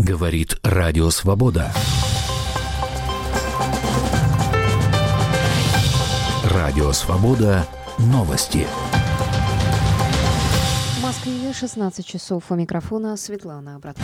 Говорит Радио Свобода. Радио Свобода. Новости. В Москве 16 часов. У микрофона Светлана Абратова.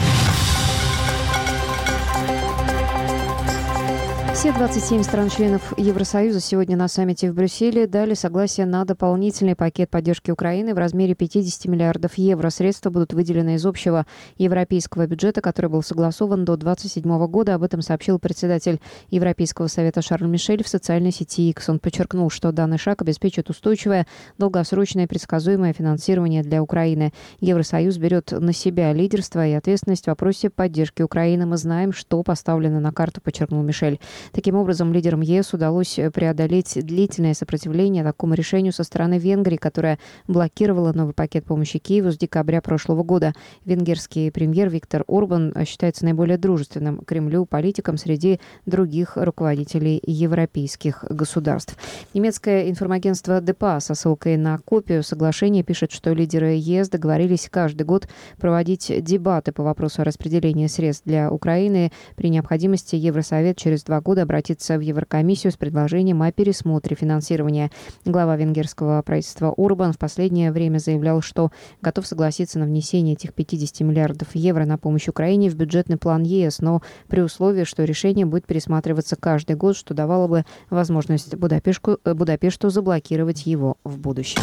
Все 27 стран-членов Евросоюза сегодня на саммите в Брюсселе дали согласие на дополнительный пакет поддержки Украины в размере 50 миллиардов евро. Средства будут выделены из общего европейского бюджета, который был согласован до 2027 года. Об этом сообщил председатель Европейского совета Шарль Мишель в социальной сети X. Он подчеркнул, что данный шаг обеспечит устойчивое, долгосрочное и предсказуемое финансирование для Украины. Евросоюз берет на себя лидерство и ответственность в вопросе поддержки Украины. Мы знаем, что поставлено на карту, подчеркнул Мишель. Таким образом, лидерам ЕС удалось преодолеть длительное сопротивление такому решению со стороны Венгрии, которая блокировала новый пакет помощи Киеву с декабря прошлого года. Венгерский премьер Виктор Орбан считается наиболее дружественным к Кремлю политиком среди других руководителей европейских государств. Немецкое информагентство ДПА со ссылкой на копию соглашения пишет, что лидеры ЕС договорились каждый год проводить дебаты по вопросу о распределении средств для Украины. При необходимости Евросовет через 2 года обратиться в Еврокомиссию с предложением о пересмотре финансирования. Глава венгерского правительства Орбан в последнее время заявлял, что готов согласиться на внесение этих 50 миллиардов евро на помощь Украине в бюджетный план ЕС, но при условии, что решение будет пересматриваться каждый год, что давало бы возможность Будапешту заблокировать его в будущем.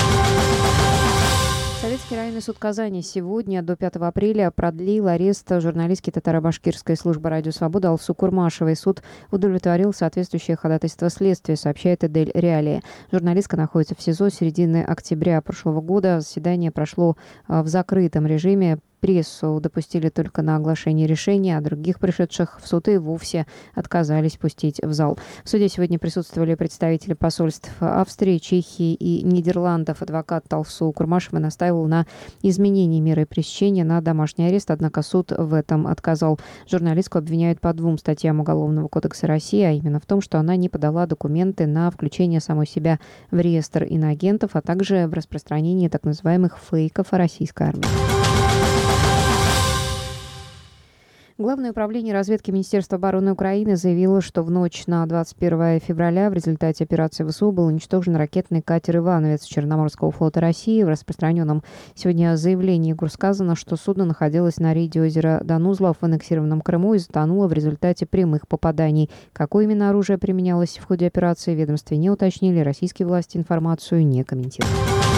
Советский районный суд Казани сегодня до 5 апреля продлил арест журналистки татаро-башкирской службы «Радио Свобода» Алсу Курмашевой. Суд удовлетворил соответствующее ходатайство следствия, сообщает Эдель Реалии. Журналистка находится в СИЗО с середины октября прошлого года. Заседание прошло в закрытом режиме. Прессу допустили только на оглашение решения, а других пришедших в суд и вовсе отказались пустить в зал. В суде сегодня присутствовали представители посольств Австрии, Чехии и Нидерландов. Адвокат Алсу Курмашевой настаивал на изменении меры пресечения на домашний арест, однако суд в этом отказал. Журналистку обвиняют по 2 статьям Уголовного кодекса России, а именно в том, что она не подала документы на включение самой себя в реестр иноагентов, а также в распространении так называемых фейков о российской армии. Главное управление разведки Министерства обороны Украины заявило, что в ночь на 21 февраля в результате операции ВСУ был уничтожен ракетный катер «Ивановец» Черноморского флота России. В распространенном сегодня заявлении ГУР сказано, что судно находилось на рейде озера Данузлов в аннексированном Крыму и затонуло в результате прямых попаданий. Какое именно оружие применялось в ходе операции, в ведомстве не уточнили. Российские власти информацию не комментируют.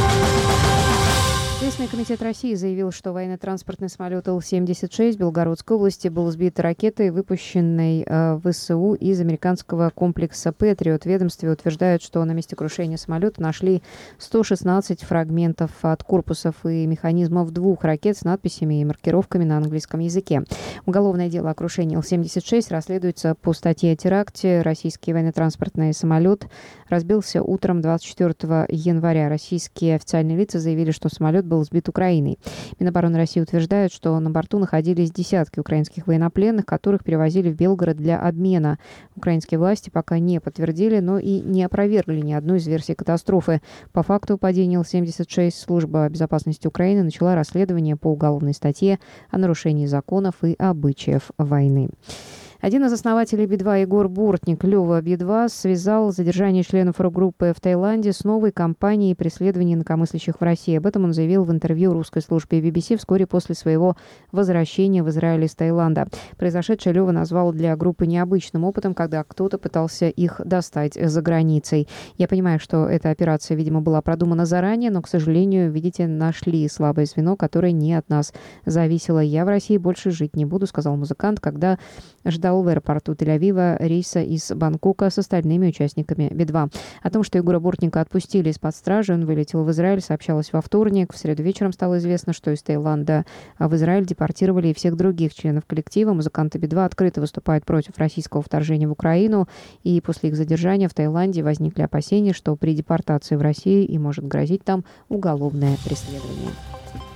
Следственный комитет России заявил, что военно-транспортный самолет Ил-76 в Белгородской области был сбит ракетой, выпущенной ВСУ из американского комплекса «Патриот». В ведомстве утверждают, что на месте крушения самолета нашли 116 фрагментов от корпусов и механизмов 2 ракет с надписями и маркировками на английском языке. Уголовное дело о крушении Ил-76 расследуется по статье о теракте. Российский военно-транспортный самолет разбился утром 24 января. Российские официальные лица заявили, что самолет был сбит Украиной. Минобороны России утверждает, что на борту находились десятки украинских военнопленных, которых перевозили в Белгород для обмена. Украинские власти пока не подтвердили, но и не опровергли ни одну из версий катастрофы. По факту падения Ил-76 служба безопасности Украины начала расследование по уголовной статье о нарушении законов и обычаев войны. Один из основателей Би-2 Егор Бортник, Лёва Би-2, связал задержание членов рок-группы в Таиланде с новой кампанией преследования инакомыслящих в России. Об этом он заявил в интервью русской службе BBC вскоре после своего возвращения в Израиль из Таиланда. Произошедшее Лёва назвал для группы необычным опытом, когда кто-то пытался их достать за границей. Я понимаю, что эта операция, видимо, была продумана заранее, но, к сожалению, видите, нашли слабое звено, которое не от нас зависело. Я в России больше жить не буду, сказал музыкант, когда ждал в аэропорту Тель-Авива рейса из Бангкока с остальными участниками Би-2. О том, что Егора Бортника отпустили из-под стражи, он вылетел в Израиль, сообщалось во вторник. В среду вечером стало известно, что из Таиланда в Израиль депортировали и всех других членов коллектива. Музыканты Би-2 открыто выступают против российского вторжения в Украину, и после их задержания в Таиланде возникли опасения, что при депортации в Россию им может грозить там уголовное преследование.